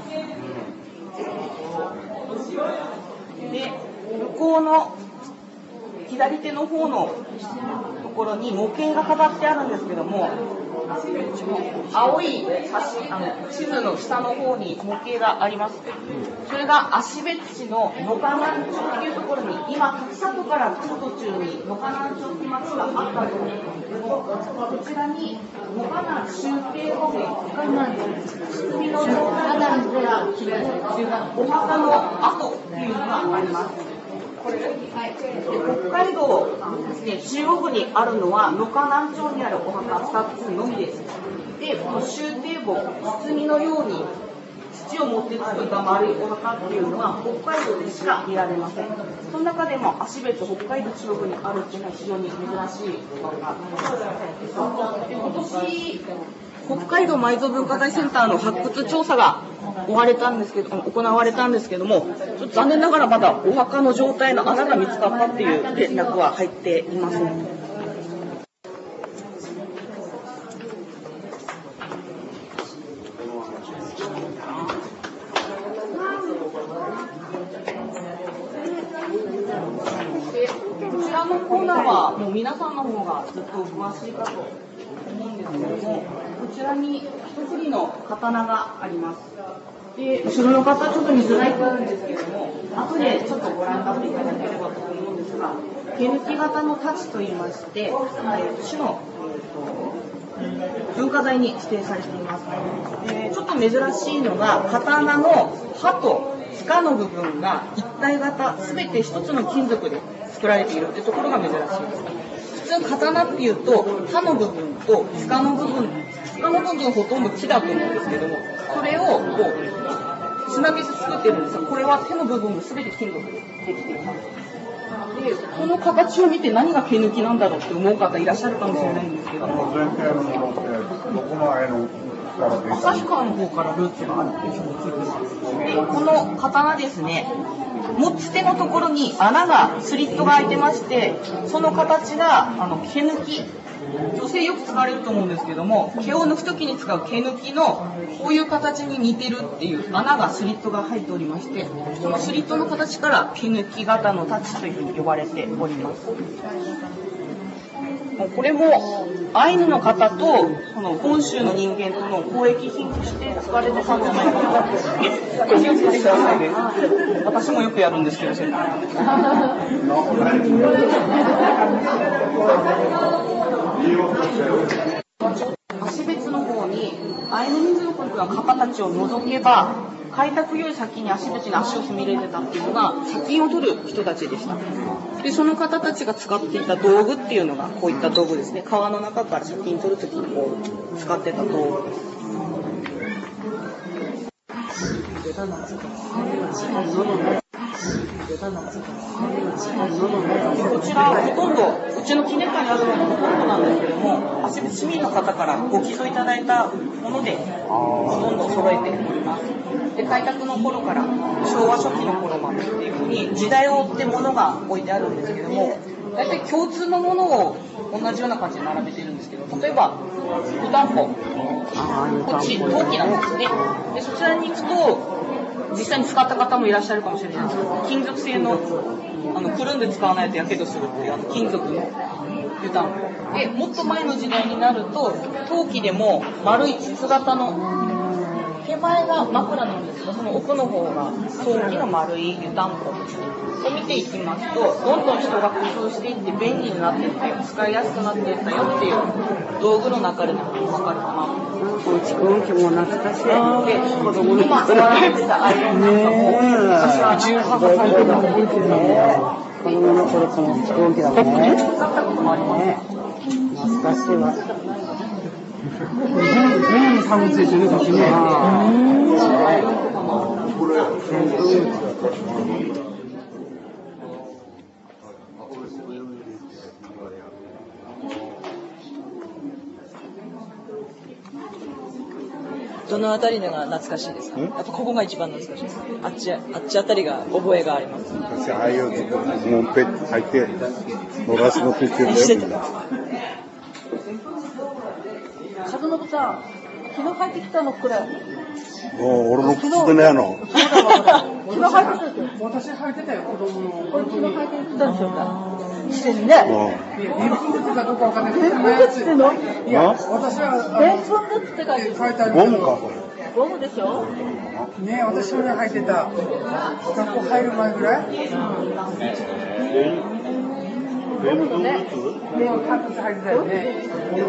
で、向こうの左手の方のところに模型が飾ってあるんですけども、青いあの地図の下の方に模型があります。それが芦別市の野河南町というところに、今滝里から来る途中に野河南町という町があったと思うんですけども、こちらに野河南終帝墓名、堤の状態からお墓の跡というのがあります。これで北海道ですね、中国にあるのは野河南町にあるお墓ふたつのみです。で、この終帝墓、棺のように土を持って作った丸いお墓っていうのは北海道でしか見られません。その中でも芦別、北海道中国にあるっていうのは非常に珍しいお墓です。で、今年北海道埋蔵文化財センターの発掘調査が終われたんですけど、行われたんですけども、ちょっと残念ながらまだお墓の状態の穴が見つかったっていう連絡は入っていません。こちらのコーナーはもう皆さんの方がずっと詳しいかと思うんですけども、こちらに一振りの刀があります。で、後ろの方ちょっと見づらいと思うんですけども、後でちょっとご覧になっていただければと思うんですが、手抜き型の太刀といいまして、市の、えーと、文化財に指定されています。で、ちょっと珍しいのが、刀の刃と柄の部分が一体型、すべて一つの金属で作られているというところが珍しいです。普通刀っていうと刃の部分と柄の部分、柄の部分ほとんど木だと思うんですけども、それをこうつなげて作ってるんですが、これは手の部分が全て金属でできています。で、この形を見て何が毛抜きなんだろうって思う方いらっしゃるかもしれないんですけども、旭川の方からルーツがあるっていうふうに聞いてます。で、この刀ですね、持ち手のところに穴が、スリットが開いてまして、その形があの毛抜き、女性よく使われると思うんですけども、毛を抜くときに使う毛抜きのこういう形に似てるっていう穴が、スリットが入っておりまして、そのスリットの形から毛抜き型の太刀というふうに呼ばれております。これもアイヌの方とその本州の人間との交易品として使われてたんじゃないかなと。お気をつけてくださいね。私もよくやるんですけど、それ。芦別の方にアイヌ民族の方たちを除けば、開拓より先に芦別に足を踏み入れてたっていうのが砂金を取る人たちでした。で、その方たちが使っていた道具っていうのがこういった道具ですね。川の中から砂金取るときにこう使ってた道具です。こちらほとんどうちの記念館にあるのがほとんどなんですけども、芦別市民の方からご寄贈いただいたものでほとんど揃えております。で、開拓の頃から昭和初期の頃までっていうふうに時代を追って物が置いてあるんですけども、大体共通のものを同じような感じで並べてるんですけど、例えば湯たんぽ、こっち陶器なんですね。で、そちらに行くと実際に使った方もいらっしゃるかもしれないんですけど、金属製のあのくるんで使わないとやけどするっていうあの金属の湯たんぽで、もっと前の時代になると陶器でも丸い筒型の手前が枕なんですけど、その奥の方が大きな丸い湯たんぽですね。を見ていきますと、どんどん人が工夫していって便利になっていったよ、使いやすくなっていったよっていう道具の中でも分かるかなと思います。 蓄音機も懐かしい。 で、子供の今使われてたアイロンなんかも、私はじゅうはっさいとか覚えてるね。 子供の頃この蓄音機だもんね。 使ったこともありますね。 懐かしいわ。 全部タグついてる時ね。 どのあたりのが懐かしいですか？やっぱここが一番懐かしいです。あっち、あっちあたりが覚えがあります。 私、ああいうもんぺ入って伸ばすのって言ってるしてた。 角信さん、昨日帰ってきたのこれ。 もう俺の靴でね、あの。 昨日帰ってきたよ。 私履いてたよ、子供の。 これ昨日帰ってきたんでしょうか。してるね。 でんぷん靴かどうかわかんないけど。 でんぷん靴っての？ いや、私は。 でんぷん靴って書いて書いてある。 ゴムか、これ。 ゴムでしょ？ ね、私もね、履いてた。学校入る前ぐらい。ゴムのね、目を隠して履いてたよね。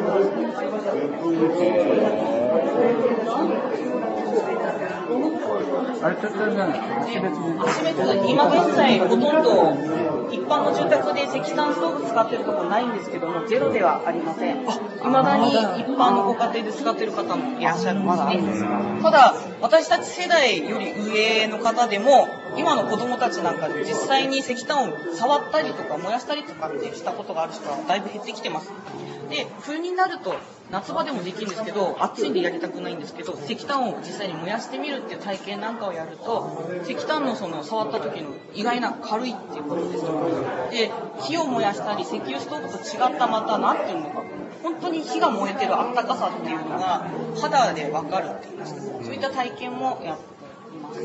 あれちょっとじゃない足別に。 足別に今現在ほとんど一般の住宅で石炭ストーブ使ってるところないんですけども、ゼロではありません。未だに一般のご家庭で使ってる方もいらっしゃるんですね。ただ私たち世代より上の方でも今の子供たちなんかで実際に石炭を触ったりとか燃やしたりとかってしたことがある人はだいぶ減ってきてます。で、冬になると夏場でもできるんですけど、暑いんでやりたくないんですけど、石炭を実際に燃やしてみるっていう体験なんかをやると、石炭のその触った時の意外な軽いっていうことですとか、で、火を燃やしたり石油ストーブと違ったまたなんていうのか、本当に火が燃えてるあったかさっていうのが肌でわかるっていうんですか、そういった体験もやっています。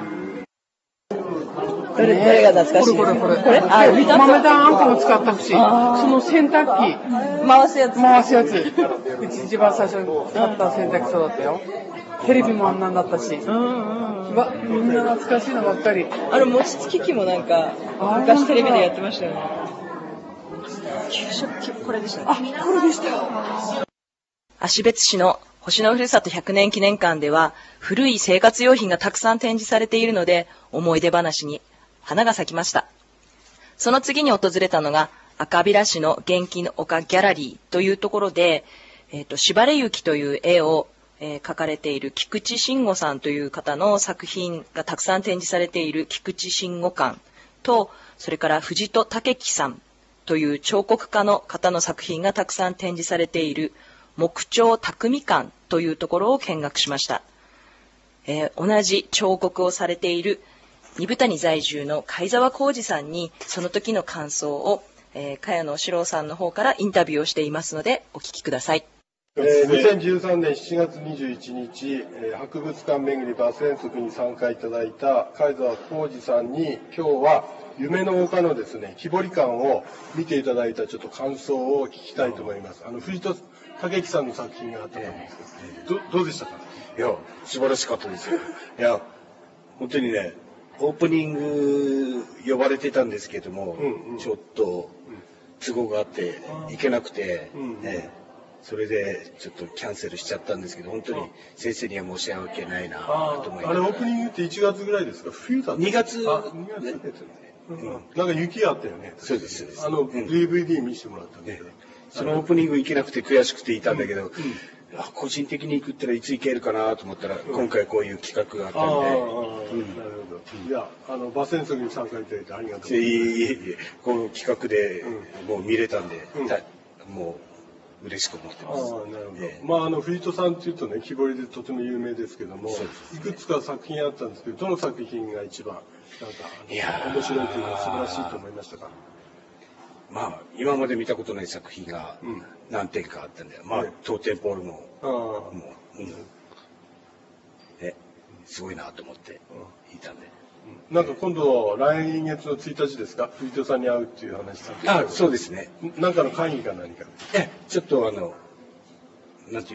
どれ、どれが懐かしい？ これこれこれ。 これ？あ、見た？ 豆炭あんこも使ったし、その洗濯機。 回すやつ。 回すやつ。うち一番最初に使った洗濯機そうだったよ。テレビもあんなんだったし。うんうんうん。わ、みんな懐かしいのばっかり。 あの餅つき機もなんか昔テレビでやってましたよね。給食器、これでしたね。 あ、これでしたよ。 芦別市の星のふるさとひゃくねん記念館では古い生活用品がたくさん展示されているので、思い出話に花が咲きました。その次に訪れたのが赤平市の元気の丘ギャラリーというところで、えっと、しばれ雪という絵を、えー、描かれている菊池慎吾さんという方の作品がたくさん展示されている菊池慎吾館と、それから藤戸武樹さんという彫刻家の方の作品がたくさん展示されている木彫匠館というところを見学しました。えー、同じ彫刻をされている二部谷在住の貝沢浩二さんにその時の感想を、えー、茅野史郎さんの方からインタビューをしていますのでお聞きください。 えー、にせんじゅうさんねんしちがつにじゅういちにち、えー、博物館巡りバス遠足に参加いただいた貝沢浩二さんに今日は夢の丘のですね木彫り館を見ていただいたちょっと感想を聞きたいと思います。あの藤戸武樹さんの作品があったんですけど、ど, どうでしたか？ いや素晴らしかったですよ。いや本当にねオープニング呼ばれてたんですけども、うんうん、ちょっと都合があって行けなくて、うんね、それでちょっとキャンセルしちゃったんですけど、本当に先生には申し訳ないなと思います。 あれオープニングっていちがつぐらいですか？冬だった？ にがつ。 あ、にがつですね。うん、なんか雪があったよね。 そうですそうです。 あの、うん、ディーブイディー 見せてもらったんで、ね、 そのオープニング行けなくて悔しくていたんだけど、うんうん、個人的に行くったらいつ行けるかなと思ったら、うん、今回こういう企画があったんで、 うん、なるほど。いや、あのバス遠足に参加いただいてありがとうございます。 いえいえいえ、この企画でもう見れたんで、うん、もう嬉しく思ってます。 ああ、なるほど。えー、まああの藤戸さんっていうとね、木彫りでとても有名ですけども、いくつか作品あったんですけど、どの作品が一番なんか面白いというか素晴らしいと思いましたか？ まあ今まで見たことない作品が何点かあったんで、うん、まあ、ね、トーテンポールももう、うん、ね、すごいなと思っていたんで。 なんか今度来月のついたちですか、藤戸さんに会うっていう話されて。 あ、そうですね。 なんかの会議か何か。 え、ちょっとあのなんていうんだろう、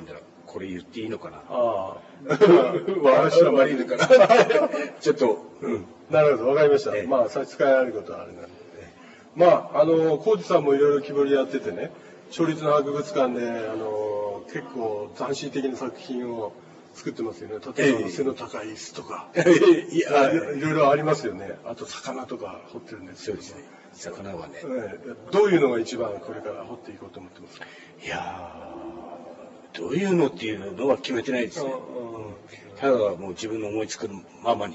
これ言っていいのかな。 ああ。 私は悪いのかな。ちょっと、うん。 なるほど、わかりました。 ええ、 まあ、差し支えあることはあれなんで。まあ、あの、浩二さんもいろいろ木彫りやっててね、町立の博物館で、あの、結構斬新的な作品を作ってますよね。例えば、背の高い椅子とか。いや、いろいろありますよね。あと、魚とか彫ってるんですよ。 そうですね。魚はね。 どういうのが一番これから彫っていこうと思ってますか？ いやー、どういうのっていうのは決めてないですね。ただもう自分の思いつくままに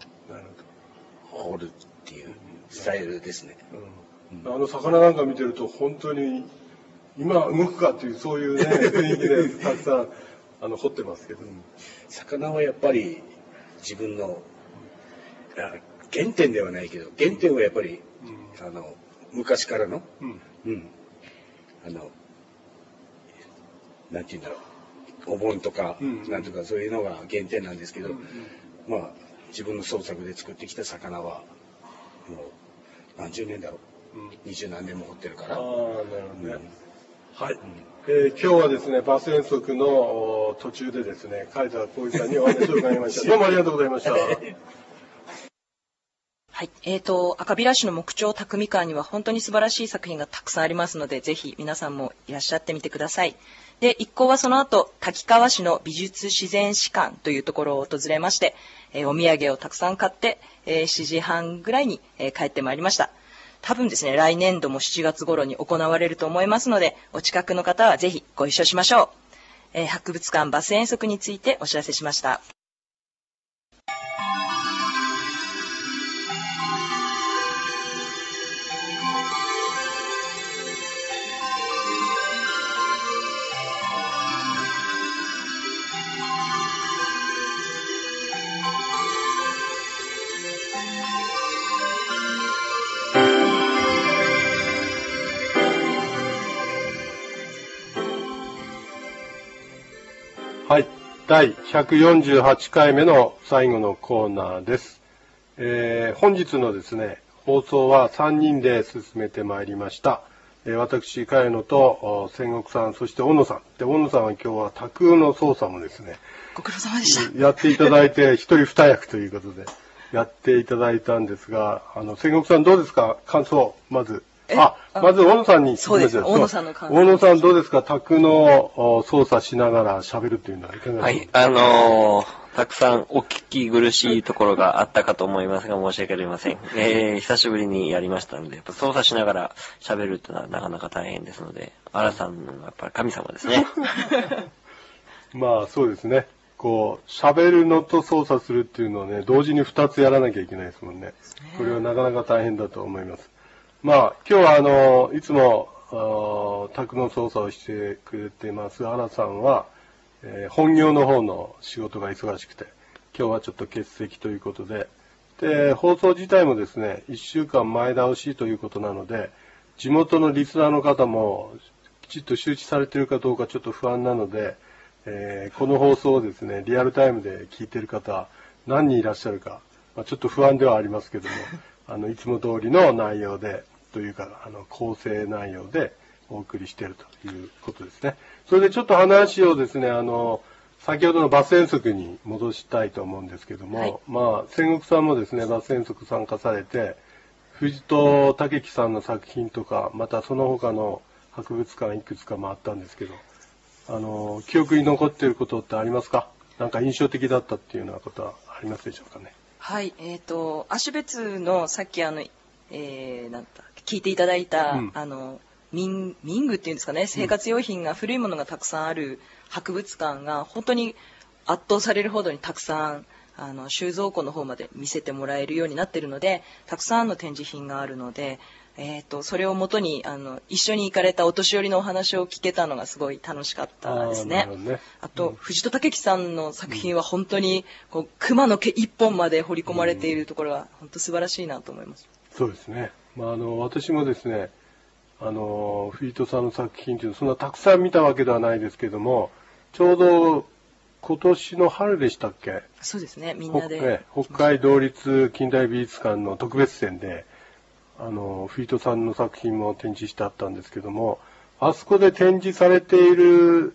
彫るっていうスタイルですね。 うん、あの魚なんか見てると本当に今動くかっていうそういうね雰囲気でたくさんあの彫ってますけど、うん、 魚はやっぱり自分の原点ではないけど原点はやっぱり、うん、あの昔からの、うんうん、あのなんて言うんだろうお盆とか、うん、なんとかそういうのが原点なんですけど、うんうん、まあ自分の創作で作ってきた魚はもう何十年だろう、うん、二十何年も彫ってるから。ああ、なるほどね。 うん、はい、うんえー。今日はですね、馬戦足の途中でですね、海澤浩一さんにお話を伺いました。どうもありがとうございました。 はい。えっと、赤平市の木彫匠館には本当に素晴らしい作品がたくさんありますので、ぜひ皆さんもいらっしゃってみてください。で、一行はその後、滝川市の美術自然史館というところを訪れまして、えー、お土産をたくさん買って、えー、しちじはんぐらいに、えー、帰ってまいりました。多分ですね、来年度もしちがつ頃に行われると思いますので、お近くの方はぜひご一緒しましょう。えー、博物館バス遠足についてお知らせしました。 はい。だいひゃくよんじゅうはちかいめの最後のコーナーです。えー、本日のですね、放送はさんにんで進めてまいりました。えー、私、茅野と仙石さん、そして小野さん。で、小野さんは今日は架空の操作もですね、 ご苦労様でした。 やっていただいて、一人二役ということで、やっていただいたんですが、あの、仙石さんどうですか？感想、まず。あ、まず大野さんに聞きましょう。 そうです。大野さんの感想。 大野さんどうですか？卓の操作しながら喋るっていうのはいかがですか？ はい、あのー、たくさんお聞き苦しいところがあったかと思いますが、申し訳ありません。えー、久しぶりにやりましたので、やっぱ操作しながら喋るっていうのはなかなか大変ですので、荒さんのやっぱり神様ですね。 まあそうですね。こう、喋るのと操作するっていうのをね、同時に二つやらなきゃいけないですもんね。これはなかなか大変だと思います。まあ、今日はあの、いつも、卓の操作をしてくれてます荒さんは、えー、本業の方の仕事が忙しくて、今日はちょっと欠席ということで、で、放送自体もですね、いっしゅうかんまえ倒しということなので、地元のリスナーの方もきちっと周知されているかどうかちょっと不安なので、えー、この放送をですね、リアルタイムで聞いている方、何人いらっしゃるか、まあ、ちょっと不安ではありますけども、あの、いつも通りの内容で、というか、あの、構成内容でお送りしているということですね。それでちょっと話をですね、あの、先ほどのバス遠足に戻したいと思うんですけども、はい、まあ、仙石さんもですね、バス遠足参加されて、藤戸武樹さんの作品とか、またその他の博物館いくつか回ったんですけど、あの、記憶に残っていることってありますか？なんか印象的だったっていうようなことはありますでしょうかね。 はい、えっと、芦別のさっきあの、えー、なんだ聞いていただいた、うん、あの民民具っていうんですかね、生活用品が、うん、古いものがたくさんある博物館が本当に圧倒されるほどにたくさんあの収蔵庫の方まで見せてもらえるようになっているので、たくさんの展示品があるので、えー、とそれをもとにあの一緒に行かれたお年寄りのお話を聞けたのがすごい楽しかったですね。あ, ねあと、うん、藤戸武樹さんの作品は本当にこう熊の毛一本まで彫り込まれているところは本当素晴らしいなと思います。 そうですね。まあ、あの私もですね、あの藤戸さんの作品というのはそんなたくさん見たわけではないですけども、ちょうど今年の春でしたっけ？ そうですね、みんなで北海道立近代美術館の特別展であの藤戸さんの作品も展示してあったんですけども、あそこで展示されている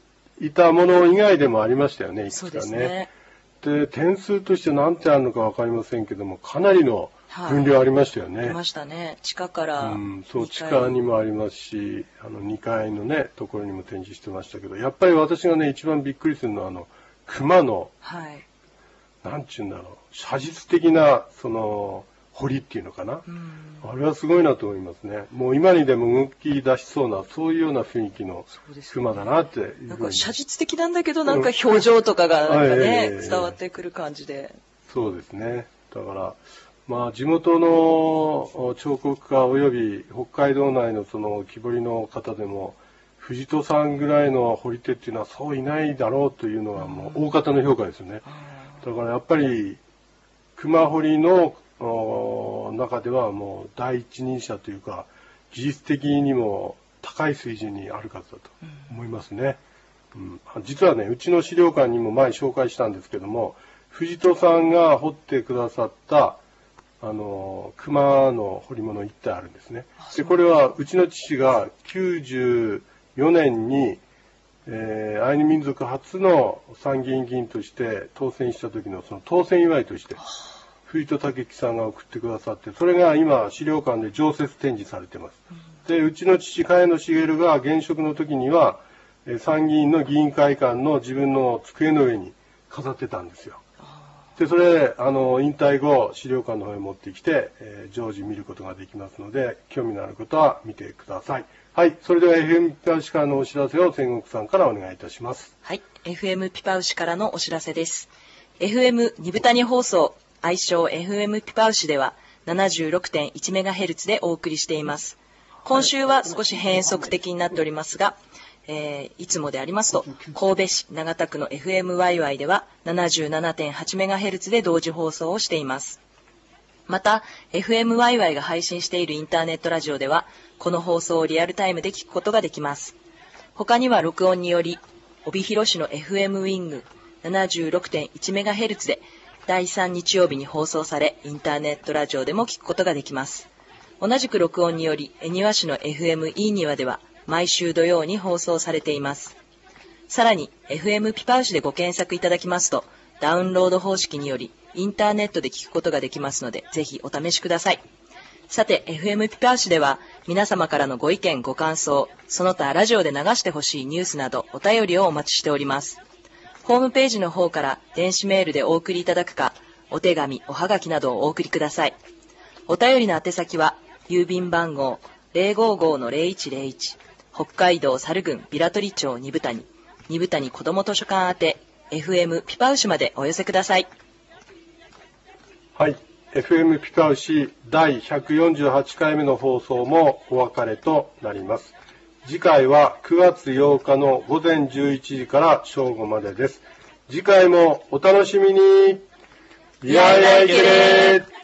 いたもの以外でもありましたよね、いくつかね。 そうですね。 で、点数として何点あるのかわかりませんけども、かなりの分量ありましたよね。 はい、ありましたね。地下から。 うん、そう、地下にもありますし、あの、にかいのね、ところにも展示してましたけど、やっぱり私がね、一番びっくりするのは、あの、熊の、 はい。 なんちゅうんだろう、写実的な、その、彫りっていうのかな、うん、あれはすごいなと思いますね。もう今にでも動き出しそうな、そういうような雰囲気の熊だなっていうふうに。 なんか写実的なんだけど、なんか表情とかがなんかね、伝わってくる感じで。 そうですね。だから、まあ地元の彫刻家および北海道内のその木彫りの方でも、藤戸さんぐらいの彫り手っていうのはそういないだろうというのがもう大方の評価ですよね。だからやっぱり、熊彫りの中ではもう第一人者というか、技術的にも高い水準にある方だと思いますね。うんうん、実はね、うちの資料館にも前紹介したんですけども、藤戸さんが彫ってくださった、あの、熊の彫り物一体あるんですね。で、これはうちの父がきゅうじゅうよねんに、えー、アイヌ民族初の参議院議員として当選した時のその当選祝いとして、藤戸武樹さんが送ってくださって、それが今資料館で常設展示されています。で、うちの父、茅野茂が現職の時には、参議院の議員会館の自分の机の上に飾ってたんですよ。で、それ、あの、引退後、資料館の方へ持ってきて、えー、常時見ることができますので、興味のある方は見てください。はい。それでは エフエム ピパウシからのお知らせを千石さんからお願いいたします。 はい。エフエム ピパウシからのお知らせです。エフエム 二部谷放送、愛称 エフエム ピパウシでは ななじゅうろくてんいちメガヘルツ でお送りしています。今週は少し変則的になっておりますが、えー、いつもでありますと、神戸市長田区の エフエムワイワイ では ななじゅうななてんはちメガヘルツ で同時放送をしています。また、エフエムワイワイ が配信しているインターネットラジオでは、この放送をリアルタイムで聞くことができます。他には録音により、帯広市の エフエム ウィング ななじゅうろくてんいちメガヘルツ でだいさん日曜日に放送され、インターネットラジオでも聞くことができます。同じく録音により、恵庭市の エフエム イーニワでは、毎週土曜に放送されています。さらに、エフエム ピパウシでご検索いただきますと、ダウンロード方式により、インターネットで聞くことができますので、ぜひお試しください。さて、エフエム ピパウシでは、皆様からのご意見、ご感想、その他ラジオで流してほしいニュースなど、お便りをお待ちしております。ホームページの方から電子メールでお送りいただくか、お手紙、おはがきなどをお送りください。お便りの宛先は、郵便番号 ゼロごーごーのゼロいちゼロいち、北海道猿郡平取町二部谷、二部谷子ども図書館宛て エフエム ピパウシまでお寄せください。 はい、エフエム ピパウシだいひゃくよんじゅうはちかいめの放送もお別れとなります。次回はくがつようかのごぜんじゅういちじから正午までです。次回もお楽しみに。いやいやいけれー。